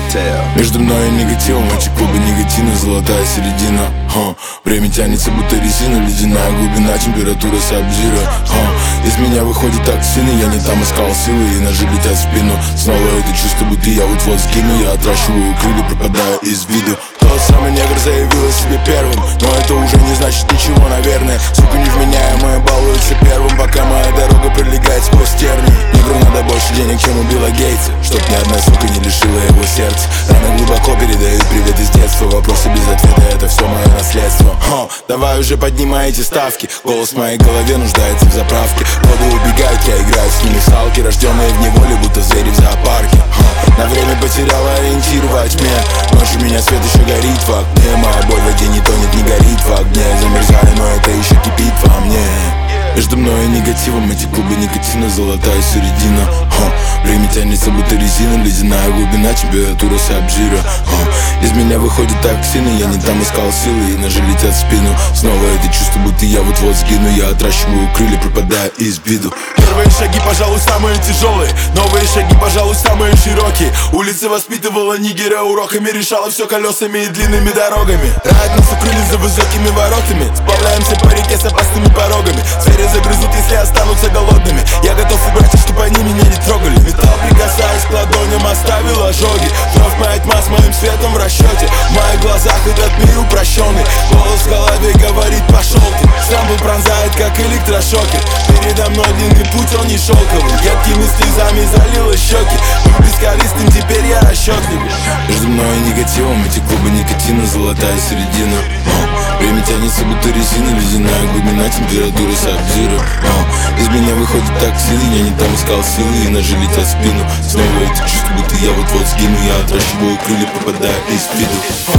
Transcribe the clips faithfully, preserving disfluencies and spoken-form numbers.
Между мной и негативом эти клубы негативно, золотая середина. Ха. Время тянется, будто резина, ледяная глубина, температура сабзира. Из меня выходит токсины, я не там искал силы, и ножи летят в спину. Снова это чувство, будто я вот-вот сгину. Я отращиваю крылья, пропадая из виду. Тот самый негр заявил о себе первым, но это уже не значит ничего, наверное. Сука невменяемая балуется первым, пока моя дорога пролегает сквозь тернии. Негру надо больше денег, чем у Билла Гейтса, чтоб ни одна сука не лишила его сердца. Раны глубоко передают привет из детства, вопросы без ответа, это все мое наследство. О, давай уже поднимай эти ставки, голос в моей голове нуждается в заправке. Годы убегают, я играю с ними в салки, рожденные в неволе, будто звери в зоопарке. О, на время потеряла ориентир во тьме, ночью меня свет еще горит в окне. Моя боль в воде не тонет, не горит в огне. Замерзаю, но это еще кипит во мне. Между мной и негативом эти клубы никотина, золотая середина. Ха. Время тянется, будто резина, ледяная глубина, температура сабзира. Из меня выходят токсины, я не там искал силы, и ножи летят в спину. Снова это чувство, будто я вот-вот сгину. Я отращиваю крылья, пропадая из виду. Первые шаги, пожалуй, самые тяжелые, новые шаги, пожалуй, самые широкие. Улица воспитывала нигера уроками, решала все колесами и длинными дорогами. Рай нас укрыли за высокими воротами, сплавляемся по реке с опасными порогами. Звери загрызут, если останутся голодными. Я готов убрать их, чтобы они меня не трогали. Металл, прикасаясь к ладоням, оставил ожоги. Кровь моя тьма с моим светом в расчете. В моих глазах этот мир упрощенный. Голос в голове говорит: пошел ты. Стамбул пронзает, как электрошокер. Передо мной длинный путь, он не шелковый. Едкими слезами залило щеки. Будь бескорыстным, теперь я расчетливый. Между мной и негативом эти клубы никотина, золотая середина. О, время тянется, будто резина, ледяная глубина, температура сабзира. О, из меня выходит токсины, я не там искал силы, и ножи летят в спину. Снова это чувство, будто я вот-вот сгину. Я отращиваю крылья, пропадая из виду.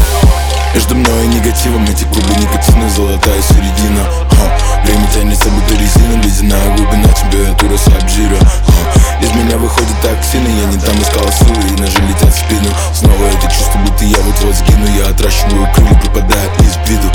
Между мной и негативом эти клубы никотина, золотая середина. Ха. Время тянется, будто резина, ледяная глубина, температура сабзира. Ха. Из меня выходят токсины, я не там искал силы, и ножи летят в спину. Снова это чувство, будто я вот-вот сгину. Я отращиваю крылья, пропадая из виду.